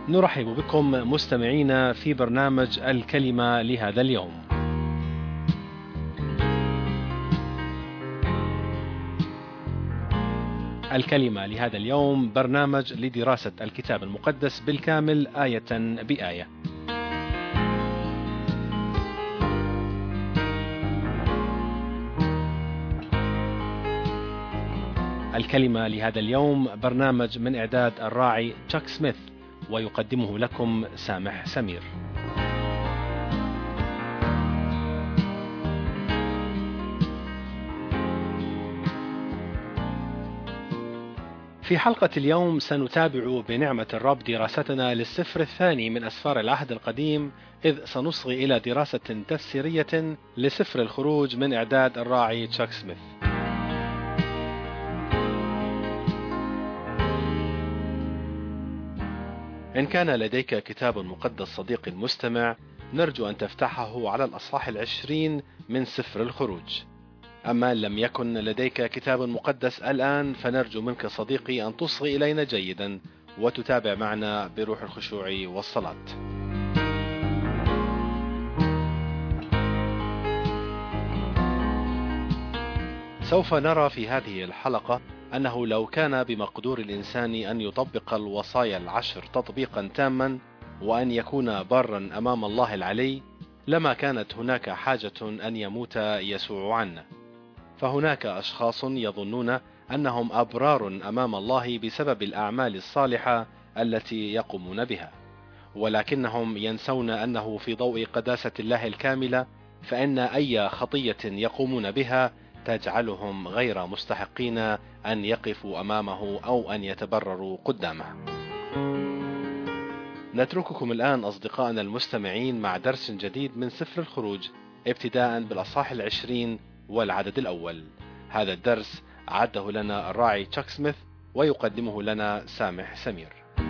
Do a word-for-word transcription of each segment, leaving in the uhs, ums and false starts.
نرحب بكم مستمعينا في برنامج الكلمة لهذا اليوم. الكلمة لهذا اليوم برنامج لدراسة الكتاب المقدس بالكامل آية بآية. الكلمة لهذا اليوم برنامج من إعداد الراعي تشاك سميث، ويقدمه لكم سامح سمير. في حلقة اليوم سنتابع بنعمة الرب دراستنا للسفر الثاني من أسفار العهد القديم، إذ سنصغي إلى دراسة تفسيرية لسفر الخروج من إعداد الراعي تشاك سميث. إن كان لديك كتاب مقدس صديقي المستمع، نرجو أن تفتحه على الأصحاح العشرين من سفر الخروج. أما إن لم يكن لديك كتاب مقدس الآن، فنرجو منك صديقي أن تصغي إلينا جيدا وتتابع معنا بروح الخشوع والصلاة. سوف نرى في هذه الحلقة أنه لو كان بمقدور الإنسان أن يطبق الوصايا العشر تطبيقا تاما وأن يكون بارا أمام الله العلي، لما كانت هناك حاجة أن يموت يسوع عنا. فهناك أشخاص يظنون أنهم أبرار أمام الله بسبب الأعمال الصالحة التي يقومون بها، ولكنهم ينسون أنه في ضوء قداسة الله الكاملة فإن أي خطية يقومون بها تجعلهم غير مستحقين أن يقفوا أمامه أو أن يتبرروا قدامه. نترككم الآن أصدقائنا المستمعين مع درس جديد من سفر الخروج، ابتداء بالأصحاح العشرين والعدد الأول. هذا الدرس عده لنا الراعي تشاك سميث، ويقدمه لنا سامح سمير.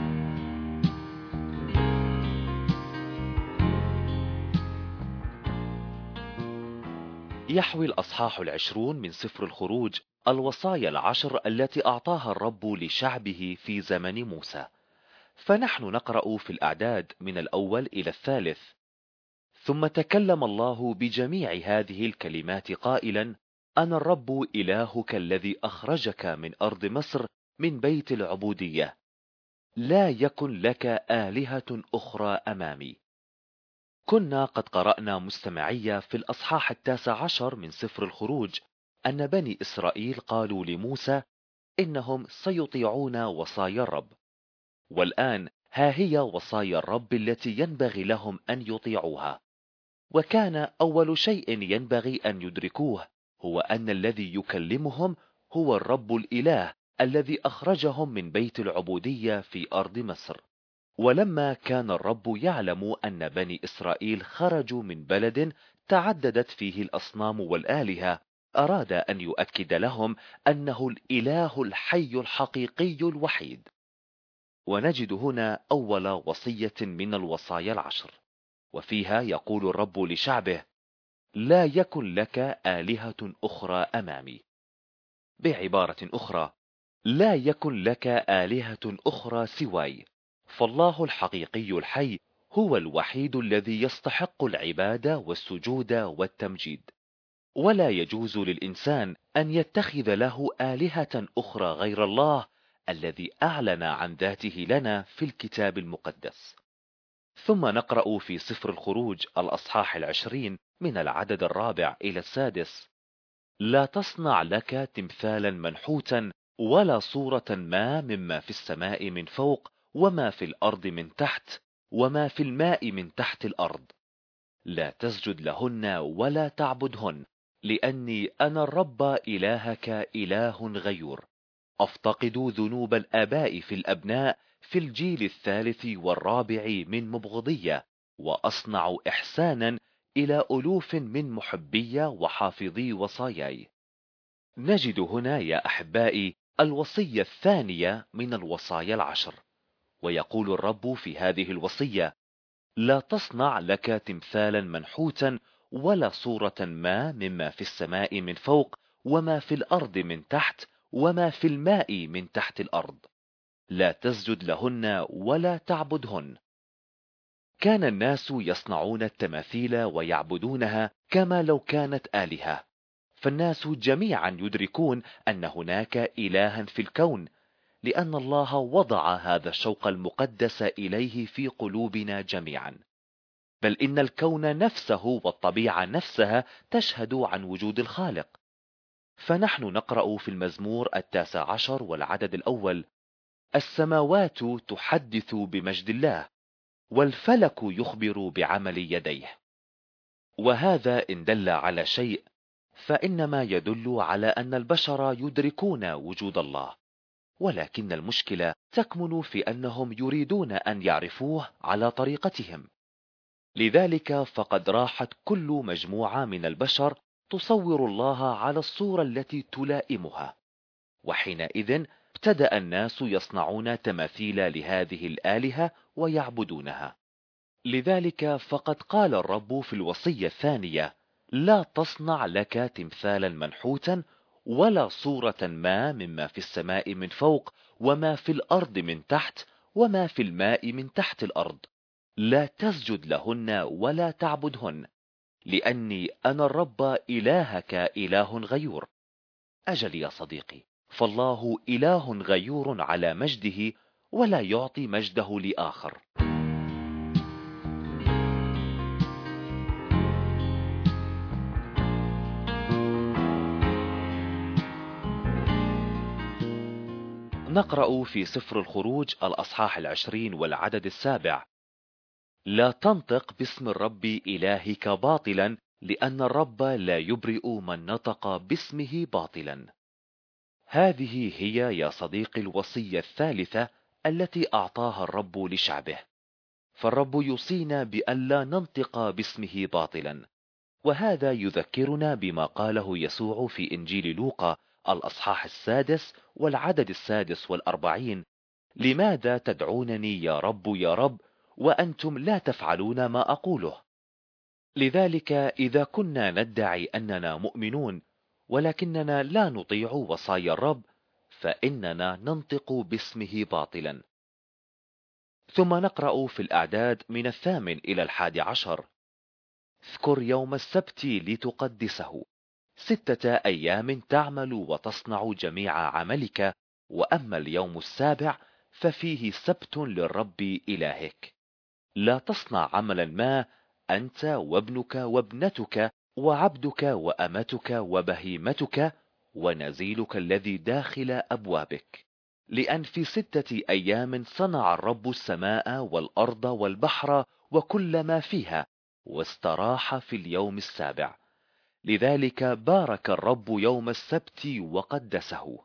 يحوي الأصحاح العشرون من سفر الخروج الوصايا العشر التي أعطاها الرب لشعبه في زمن موسى. فنحن نقرأ في الأعداد من الأول إلى الثالث: ثم تكلم الله بجميع هذه الكلمات قائلا: أنا الرب إلهك الذي أخرجك من أرض مصر من بيت العبودية. لا يكن لك آلهة أخرى أمامي. كنا قد قرأنا مستمعية في الأصحاح التاسع عشر من سفر الخروج أن بني إسرائيل قالوا لموسى إنهم سيطيعون وصايا الرب، والآن ها هي وصايا الرب التي ينبغي لهم أن يطيعوها. وكان أول شيء ينبغي أن يدركوه هو أن الذي يكلمهم هو الرب الإله الذي أخرجهم من بيت العبودية في أرض مصر. ولما كان الرب يعلم أن بني إسرائيل خرجوا من بلد تعددت فيه الأصنام والآلهة، أراد أن يؤكد لهم أنه الإله الحي الحقيقي الوحيد. ونجد هنا أول وصية من الوصايا العشر، وفيها يقول الرب لشعبه: لا يكن لك آلهة أخرى أمامي. بعبارة أخرى، لا يكن لك آلهة أخرى سواي. فالله الحقيقي الحي هو الوحيد الذي يستحق العبادة والسجود والتمجيد، ولا يجوز للإنسان أن يتخذ له آلهة أخرى غير الله الذي أعلن عن ذاته لنا في الكتاب المقدس. ثم نقرأ في سفر الخروج الأصحاح العشرين من العدد الرابع إلى السادس: لا تصنع لك تمثالا منحوتا ولا صورة ما مما في السماء من فوق وما في الأرض من تحت وما في الماء من تحت الأرض. لا تسجد لهن ولا تعبدهن، لأني أنا الرب إلهك إله غيور، أفتقد ذنوب الآباء في الأبناء في الجيل الثالث والرابع من مبغضية، وأصنع إحسانا إلى ألوف من محبي وحافظي وصاياي. نجد هنا يا أحبائي الوصية الثانية من الوصايا العشر، ويقول الرب في هذه الوصية: لا تصنع لك تمثالا منحوتا ولا صورة ما مما في السماء من فوق وما في الأرض من تحت وما في الماء من تحت الأرض. لا تسجد لهن ولا تعبدهن. كان الناس يصنعون التماثيل ويعبدونها كما لو كانت آلهة، فالناس جميعا يدركون أن هناك إلها في الكون، لأن الله وضع هذا الشوق المقدس إليه في قلوبنا جميعا. بل إن الكون نفسه والطبيعة نفسها تشهد عن وجود الخالق. فنحن نقرأ في المزمور التاسع عشر والعدد الأول: السماوات تحدث بمجد الله، والفلك يخبر بعمل يديه. وهذا إن دل على شيء فإنما يدل على أن البشر يدركون وجود الله، ولكن المشكلة تكمن في أنهم يريدون أن يعرفوه على طريقتهم. لذلك فقد راحت كل مجموعة من البشر تصور الله على الصورة التي تلائمها، وحينئذ ابتدأ الناس يصنعون تماثيل لهذه الآلهة ويعبدونها. لذلك فقد قال الرب في الوصية الثانية: لا تصنع لك تمثالا منحوتا ولا صورة ما مما في السماء من فوق وما في الأرض من تحت وما في الماء من تحت الأرض، لا تسجد لهن ولا تعبدهن، لأني أنا الرب إلهك إله غيور. أجل يا صديقي، فالله إله غيور على مجده ولا يعطي مجده لآخر. نقرأ في سفر الخروج الأصحاح العشرين والعدد السابع: لا تنطق باسم الرب إلهك باطلا، لأن الرب لا يبرئ من نطق باسمه باطلا. هذه هي يا صديقي الوصية الثالثة التي أعطاها الرب لشعبه، فالرب يوصينا بألا ننطق باسمه باطلا. وهذا يذكرنا بما قاله يسوع في إنجيل لوقا الأصحاح السادس والعدد السادس والأربعين: لماذا تدعونني يا رب يا رب وأنتم لا تفعلون ما أقوله؟ لذلك إذا كنا ندعي أننا مؤمنون ولكننا لا نطيع وصايا الرب فإننا ننطق باسمه باطلا. ثم نقرأ في الأعداد من الثامن إلى الحادي عشر: اذكر يوم السبت لتقدسه، ستة أيام تعمل وتصنع جميع عملك، وأما اليوم السابع ففيه سبت للرب إلهك. لا تصنع عملا ما أنت وابنك وابنتك وعبدك وأمتك وبهيمتك ونزيلك الذي داخل أبوابك، لأن في ستة أيام صنع الرب السماء والأرض والبحر وكل ما فيها، واستراح في اليوم السابع. لذلك بارك الرب يوم السبت وقدسه.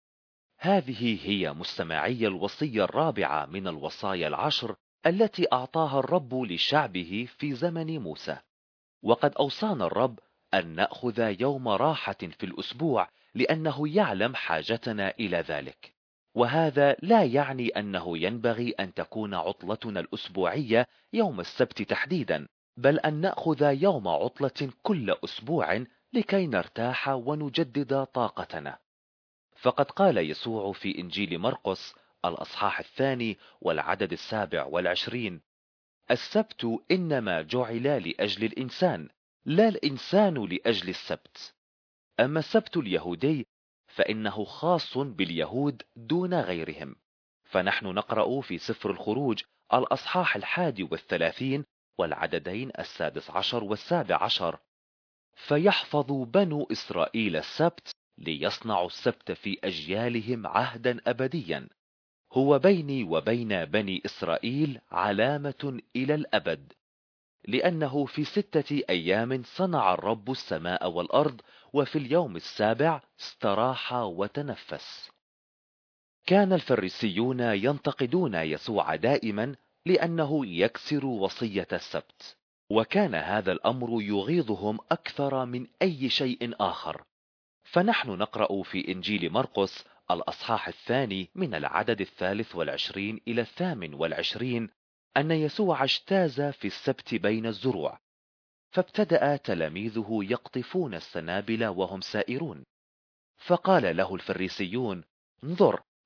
هذه هي مستمعي الوصية الرابعة من الوصايا العشر التي أعطاها الرب لشعبه في زمن موسى. وقد أوصانا الرب أن نأخذ يوم راحة في الأسبوع لأنه يعلم حاجتنا إلى ذلك. وهذا لا يعني أنه ينبغي أن تكون عطلتنا الأسبوعية يوم السبت تحديدا، بل أن نأخذ يوم عطلة كل أسبوع لكي نرتاح ونجدد طاقتنا. فقد قال يسوع في إنجيل مرقس الأصحاح الثاني والعدد السابع والعشرين: السبت إنما جعل لأجل الإنسان، لا الإنسان لأجل السبت. أما السبت اليهودي فإنه خاص باليهود دون غيرهم. فنحن نقرأ في سفر الخروج الأصحاح الحادي والثلاثين والعددين السادس عشر والسابع عشر: فيحفظ بنو إسرائيل السبت ليصنعوا السبت في أجيالهم عهدا أبديا، هو بيني وبين بني إسرائيل علامة إلى الأبد، لأنه في ستة أيام صنع الرب السماء والأرض، وفي اليوم السابع استراح وتنفس. كان الفريسيون ينتقدون يسوع دائما لأنه يكسر وصية السبت، وكان هذا الأمر يغيظهم أكثر من أي شيء آخر. فنحن نقرأ في إنجيل مرقس الأصحاح الثاني من العدد الثالث والعشرين إلى الثامن والعشرين أن يسوع اجتاز في السبت بين الزروع، فابتدأ تلاميذه يقطفون السنابل وهم سائرون، فقال له الفريسيون: انظر،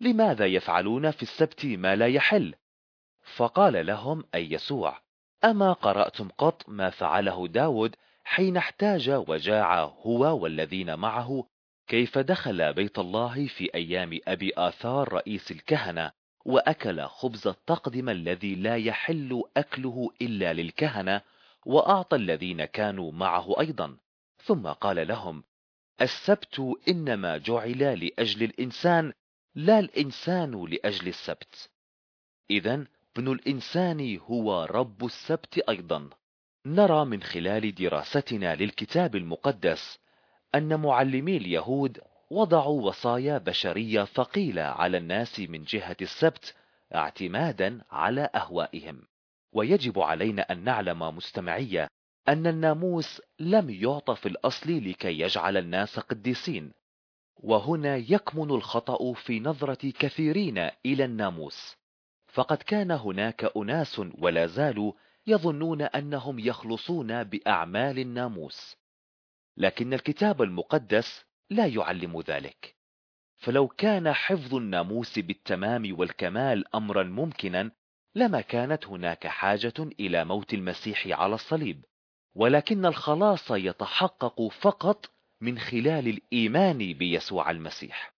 لماذا يفعلون في السبت ما لا يحل؟ فقال لهم أي يسوع: أما قرأتم قط ما فعله داود حين احتاج وجاع هو والذين معه، كيف دخل بيت الله في أيام أبي آثار رئيس الكهنة وأكل خبز التقدم الذي لا يحل أكله إلا للكهنة، وأعطى الذين كانوا معه أيضا؟ ثم قال لهم: السبت إنما جعل لأجل الإنسان، لا الإنسان لأجل السبت. إذن ابن الإنسان هو رب السبت أيضا. نرى من خلال دراستنا للكتاب المقدس أن معلمي اليهود وضعوا وصايا بشرية ثقيلة على الناس من جهة السبت اعتمادا على أهوائهم. ويجب علينا أن نعلم مستمعية أن الناموس لم يعطى في الأصل لكي يجعل الناس قديسين، وهنا يكمن الخطأ في نظرة كثيرين إلى الناموس. فقد كان هناك أناس ولا زالوا يظنون أنهم يخلصون بأعمال الناموس، لكن الكتاب المقدس لا يعلم ذلك. فلو كان حفظ الناموس بالتمام والكمال أمرا ممكنا، لما كانت هناك حاجة إلى موت المسيح على الصليب، ولكن الخلاص يتحقق فقط من خلال الإيمان بيسوع المسيح.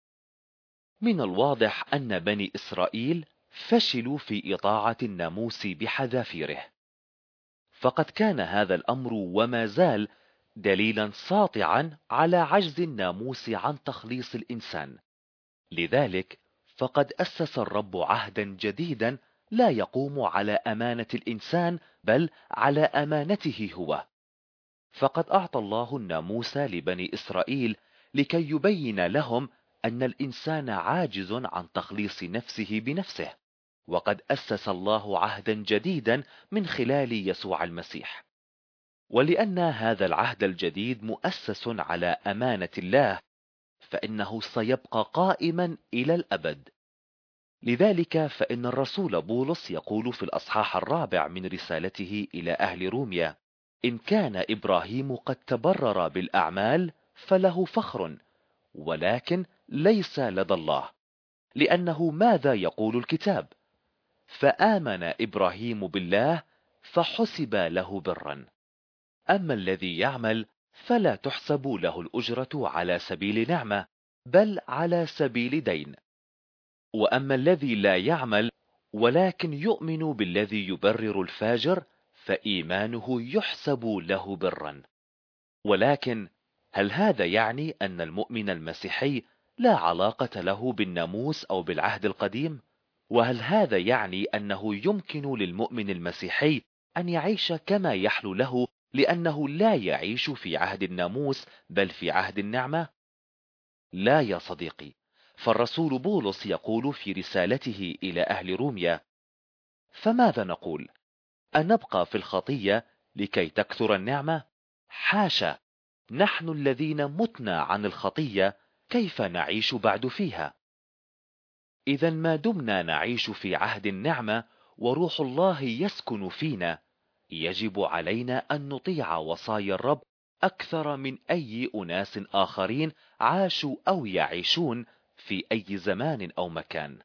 من الواضح أن بني إسرائيل فشلوا في إطاعة الناموس بحذافيره، فقد كان هذا الأمر وما زال دليلا ساطعا على عجز الناموس عن تخليص الإنسان. لذلك فقد أسس الرب عهدا جديدا لا يقوم على أمانة الإنسان بل على أمانته هو. فقد أعطى الله الناموس لبني إسرائيل لكي يبين لهم أن الإنسان عاجز عن تخليص نفسه بنفسه، وقد أسس الله عهدا جديدا من خلال يسوع المسيح. ولأن هذا العهد الجديد مؤسس على أمانة الله، فإنه سيبقى قائما إلى الأبد. لذلك فإن الرسول بولس يقول في الأصحاح الرابع من رسالته إلى أهل روميا: إن كان إبراهيم قد تبرر بالأعمال فله فخر، ولكن ليس لدى الله، لأنه ماذا يقول الكتاب؟ فآمن إبراهيم بالله فحسب له برا. أما الذي يعمل فلا تحسب له الأجرة على سبيل نعمة، بل على سبيل دين. وأما الذي لا يعمل ولكن يؤمن بالذي يبرر الفاجر، فإيمانه يحسب له برا. ولكن هل هذا يعني أن المؤمن المسيحي لا علاقة له بالناموس أو بالعهد القديم؟ وهل هذا يعني أنه يمكن للمؤمن المسيحي أن يعيش كما يحلو له لأنه لا يعيش في عهد الناموس بل في عهد النعمة؟ لا يا صديقي، فالرسول بولس يقول في رسالته إلى أهل روميا: فماذا نقول؟ أنبقى في الخطية لكي تكثر النعمة؟ حاشا، نحن الذين متنا عن الخطية كيف نعيش بعد فيها؟ إذا ما دمنا نعيش في عهد النعمة وروح الله يسكن فينا، يجب علينا أن نطيع وصايا الرب أكثر من أي أناس آخرين عاشوا أو يعيشون في أي زمان أو مكان.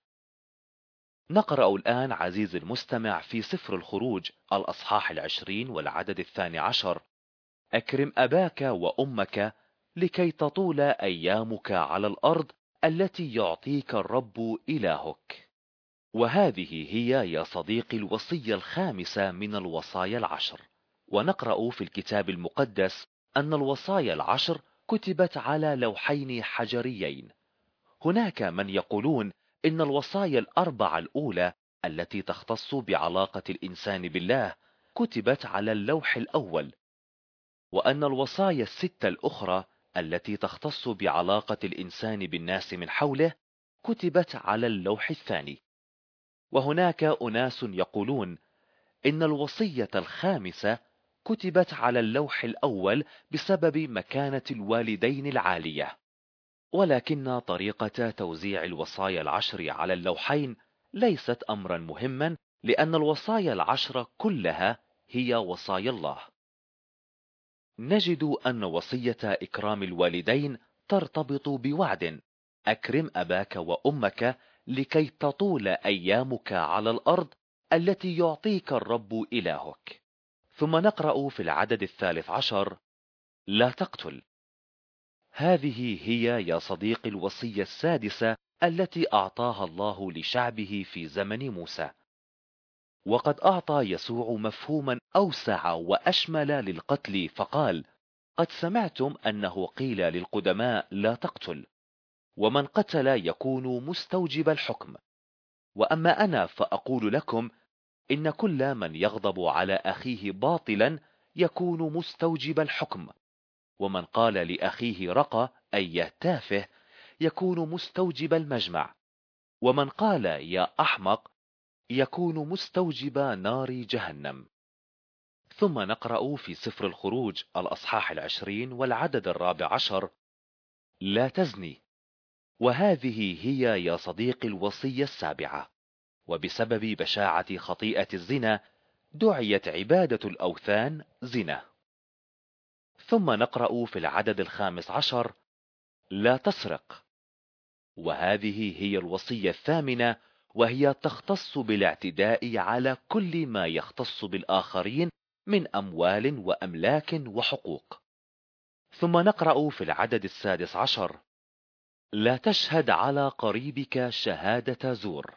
نقرأ الآن عزيز المستمع في سفر الخروج الأصحاح العشرين والعدد الثاني عشر: أكرم أباك وأمك لكي تطول أيامك على الأرض التي يعطيك الرب إلهك. وهذه هي يا صديقي الوصية الخامسة من الوصايا العشر. ونقرأ في الكتاب المقدس أن الوصايا العشر كتبت على لوحين حجريين. هناك من يقولون إن الوصايا الأربعة الأولى التي تختص بعلاقة الإنسان بالله كتبت على اللوح الأول، وأن الوصايا الستة الأخرى التي تختص بعلاقة الإنسان بالناس من حوله كتبت على اللوح الثاني. وهناك أناس يقولون إن الوصية الخامسة كتبت على اللوح الأول بسبب مكانة الوالدين العالية. ولكن طريقة توزيع الوصايا العشر على اللوحين ليست أمرا مهما، لأن الوصايا العشر كلها هي وصايا الله. نجد أن وصية إكرام الوالدين ترتبط بوعد: أكرم أباك وأمك لكي تطول أيامك على الأرض التي يعطيك الرب إلهك. ثم نقرأ في العدد الثالث عشر: لا تقتل. هذه هي يا صديقي الوصية السادسة التي أعطاها الله لشعبه في زمن موسى. وقد أعطى يسوع مفهوما أوسع وأشمل للقتل، فقال: قد سمعتم أنه قيل للقدماء لا تقتل، ومن قتل يكون مستوجب الحكم. وأما أنا فأقول لكم إن كل من يغضب على أخيه باطلا يكون مستوجب الحكم، ومن قال لأخيه رقى أي تافه يكون مستوجب المجمع، ومن قال يا أحمق يكون مستوجب نار جهنم. ثم نقرأ في سفر الخروج الأصحاح العشرين والعدد الرابع عشر: لا تزني. وهذه هي يا صديقي الوصية السابعة، وبسبب بشاعة خطيئة الزنا دعيت عبادة الأوثان زنا. ثم نقرأ في العدد الخامس عشر: لا تسرق. وهذه هي الوصية الثامنة، وهي تختص بالاعتداء على كل ما يختص بالآخرين من أموال وأملاك وحقوق. ثم نقرأ في العدد السادس عشر: لا تشهد على قريبك شهادة زور.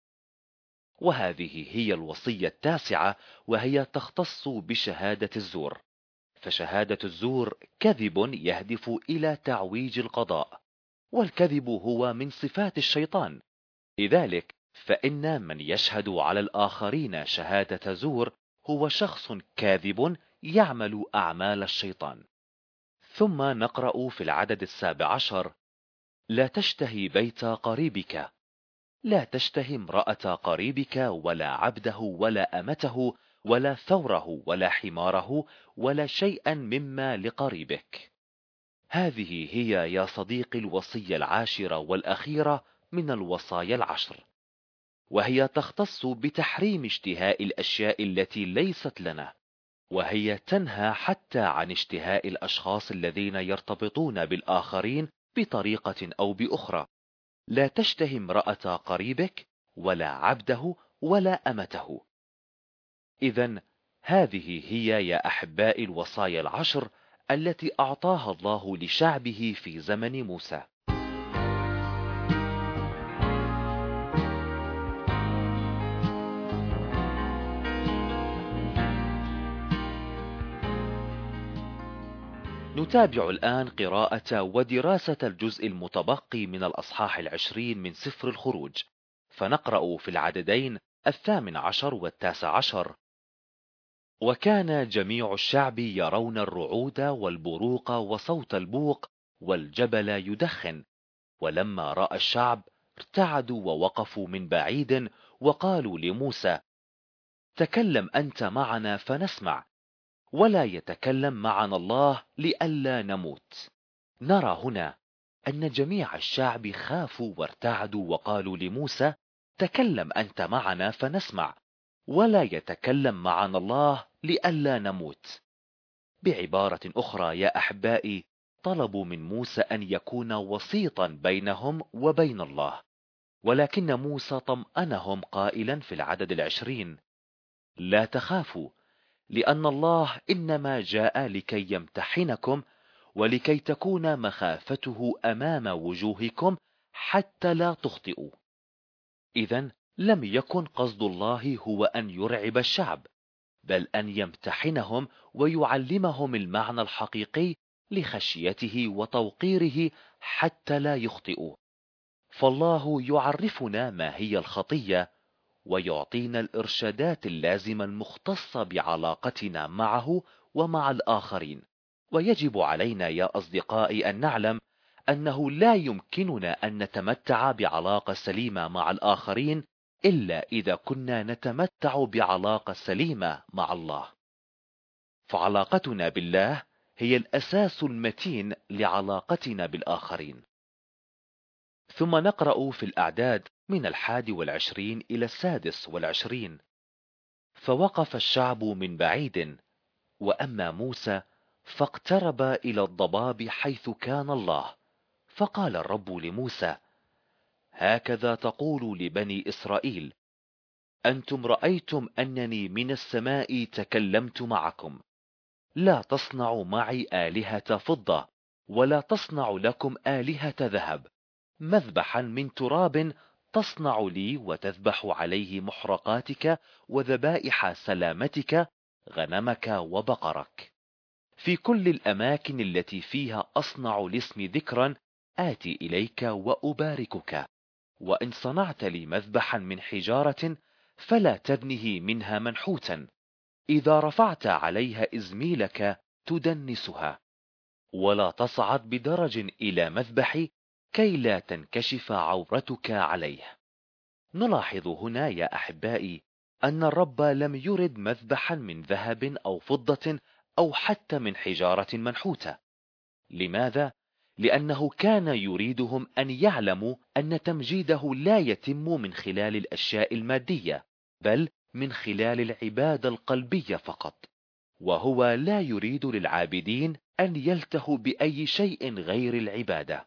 وهذه هي الوصية التاسعة، وهي تختص بشهادة الزور، فشهادة الزور كذب يهدف إلى تعويج القضاء، والكذب هو من صفات الشيطان. لذلك فإن من يشهد على الآخرين شهادة زور هو شخص كاذب يعمل أعمال الشيطان. ثم نقرأ في العدد السابع عشر: لا تشتهي بيت قريبك. لا تشتهي امرأة قريبك، ولا عبده، ولا أمته، ولا ثوره، ولا حماره، ولا شيئا مما لقريبك. هذه هي يا صديقي الوصية العاشرة والأخيرة من الوصايا العشر، وهي تختص بتحريم اشتهاء الأشياء التي ليست لنا، وهي تنهى حتى عن اشتهاء الأشخاص الذين يرتبطون بالآخرين بطريقة أو بأخرى. لا تشتهي امرأة قريبك، ولا عبده، ولا أمته. إذن هذه هي يا أحباء الوصايا العشر التي أعطاها الله لشعبه في زمن موسى. نتابع الآن قراءة ودراسة الجزء المتبقي من الأصحاح العشرين من سفر الخروج، فنقرأ في العددين الثامن عشر والتاسع عشر: وكان جميع الشعب يرون الرعود والبروق وصوت البوق والجبل يدخن، ولما رأى الشعب ارتعدوا ووقفوا من بعيد وقالوا لموسى: تكلم أنت معنا فنسمع، ولا يتكلم معنا الله لئلا نموت. نرى هنا أن جميع الشعب خافوا وارتعدوا وقالوا لموسى: تكلم أنت معنا فنسمع، ولا يتكلم معنا الله لئلا نموت. بعبارة أخرى يا أحبائي، طلبوا من موسى أن يكون وسيطا بينهم وبين الله، ولكن موسى طمأنهم قائلا في العدد العشرين: لا تخافوا، لأن الله إنما جاء لكي يمتحنكم، ولكي تكون مخافته أمام وجوهكم حتى لا تخطئوا. إذن لم يكن قصد الله هو أن يرعب الشعب، بل أن يمتحنهم ويعلمهم المعنى الحقيقي لخشيته وتوقيره حتى لا يخطئوا. فالله يعرفنا ما هي الخطية، ويعطينا الإرشادات اللازمة المختصة بعلاقتنا معه ومع الآخرين. ويجب علينا يا أصدقائي أن نعلم أنه لا يمكننا أن نتمتع بعلاقة سليمة مع الآخرين إلا إذا كنا نتمتع بعلاقة سليمة مع الله. فعلاقتنا بالله هي الأساس المتين لعلاقتنا بالآخرين. ثم نقرأ في الأعداد من الحادي والعشرين إلى السادس والعشرين: فوقف الشعب من بعيد، وأما موسى فاقترب إلى الضباب حيث كان الله، فقال الرب لموسى: هكذا تقول لبني إسرائيل: أنتم رأيتم أنني من السماء تكلمت معكم. لا تصنعوا معي آلهة فضة، ولا تصنع لكم آلهة ذهب. مذبحا من تراب تصنع لي وتذبح عليه محرقاتك وذبائح سلامتك، غنمك وبقرك. في كل الأماكن التي فيها أصنع لاسمي ذكرا آتي إليك وأباركك. وإن صنعت لي مذبحا من حجارة فلا تبنه منها منحوتا. إذا رفعت عليها إزميلك تدنسها. ولا تصعد بدرج إلى مذبحي كي لا تنكشف عورتك عليه. نلاحظ هنا يا أحبائي أن الرب لم يرد مذبحا من ذهب أو فضة أو حتى من حجارة منحوتة. لماذا؟ لأنه كان يريدهم أن يعلموا أن تمجيده لا يتم من خلال الأشياء المادية، بل من خلال العبادة القلبية فقط. وهو لا يريد للعابدين أن يلتهوا بأي شيء غير العبادة.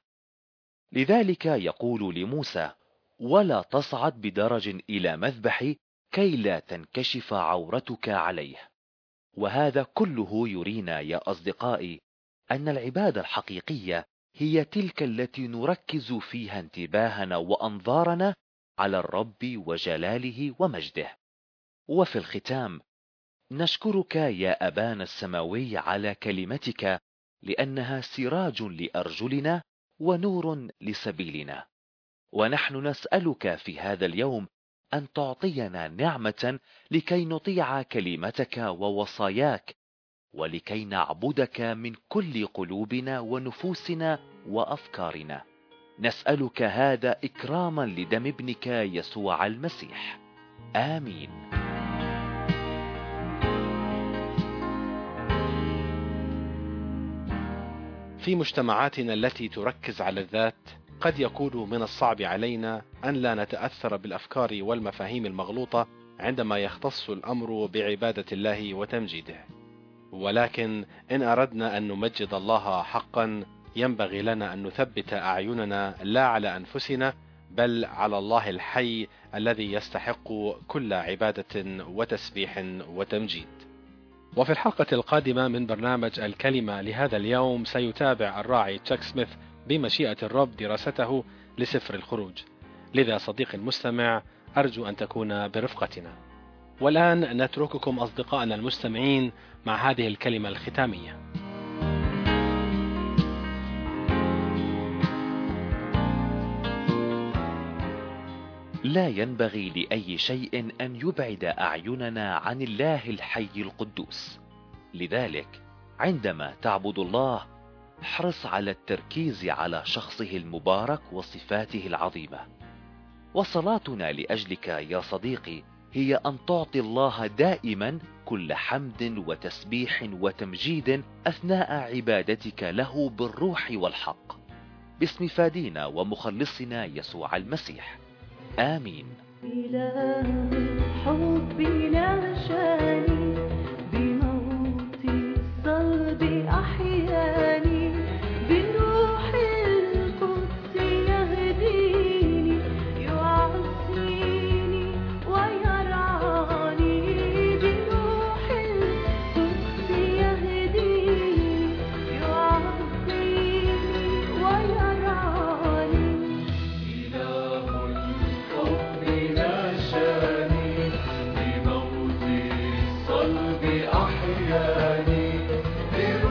لذلك يقول لموسى: ولا تصعد بدرج إلى مذبحي كي لا تنكشف عورتك عليه. وهذا كله يرينا يا أصدقائي أن العبادة الحقيقية هي تلك التي نركز فيها انتباهنا وأنظارنا على الرب وجلاله ومجده. وفي الختام نشكرك يا أبانا السماوي على كلمتك، لأنها سراج لأرجلنا ونور لسبيلنا. ونحن نسألك في هذا اليوم أن تعطينا نعمة لكي نطيع كلمتك ووصاياك، ولكي نعبدك من كل قلوبنا ونفوسنا وأفكارنا. نسألك هذا إكراما لدم ابنك يسوع المسيح. آمين. في مجتمعاتنا التي تركز على الذات قد يكون من الصعب علينا أن لا نتأثر بالأفكار والمفاهيم المغلوطة عندما يختص الأمر بعبادة الله وتمجيده. ولكن إن أردنا أن نمجد الله حقا ينبغي لنا أن نثبت أعيننا لا على أنفسنا بل على الله الحي الذي يستحق كل عبادة وتسبيح وتمجيد. وفي الحلقة القادمة من برنامج الكلمة لهذا اليوم سيتابع الراعي تشاك سميث بمشيئة الرب دراسته لسفر الخروج. لذا صديقي المستمع أرجو أن تكون برفقتنا. والآن نترككم أصدقائنا المستمعين مع هذه الكلمة الختامية. لا ينبغي لأي شيء أن يبعد أعيننا عن الله الحي القدوس. لذلك عندما تعبد الله احرص على التركيز على شخصه المبارك وصفاته العظيمة. وصلاتنا لأجلك يا صديقي هي أن تعطي الله دائما كل حمد وتسبيح وتمجيد أثناء عبادتك له بالروح والحق، باسم فادينا ومخلصنا يسوع المسيح. آمين. إله الحب نشاني بموت الصلب أحياني، بروح القدس يهديني يعزيني ويرعاني، بروح القدس يهديني يعزيني ويرعاني. نشاني بموت الصلب أحياني.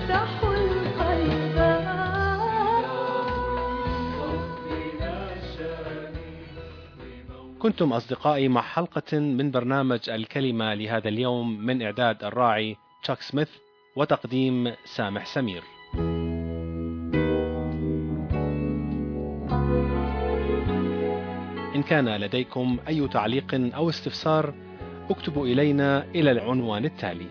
يفتح القلب. كنتم أصدقائي مع حلقة من برنامج الكلمة لهذا اليوم، من إعداد الراعي تشاك سميث وتقديم سامح سمير. إن كان لديكم أي تعليق أو استفسار اكتبوا إلينا إلى العنوان التالي: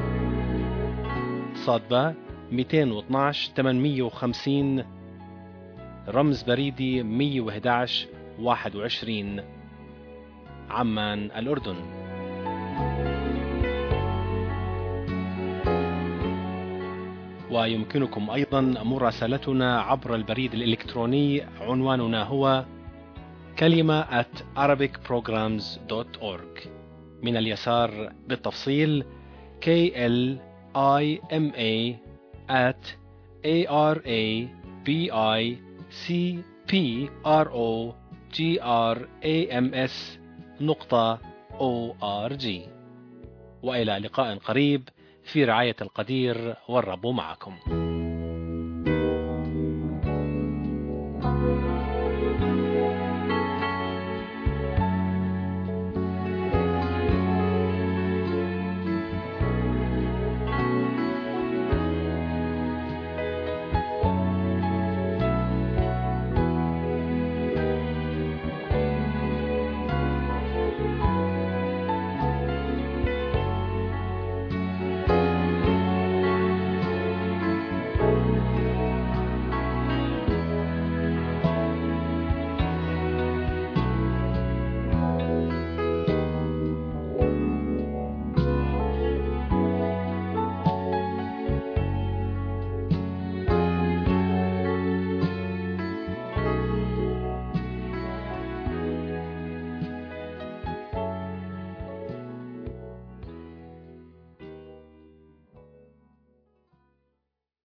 صادبة مئتين واثناشر ثمانمئة وخمسين، رمز بريدي مئة وأحد عشر واحد وعشرين، عمان الأردن. ويمكنكم أيضا مراسلتنا عبر البريد الإلكتروني، عنواننا هو كلمة at arabic programs dot org. من اليسار بالتفصيل K L I M A at A R A B I C P R O G R A M S نقطة O R G. وإلى لقاء قريب في رعاية القدير، والرب معكم.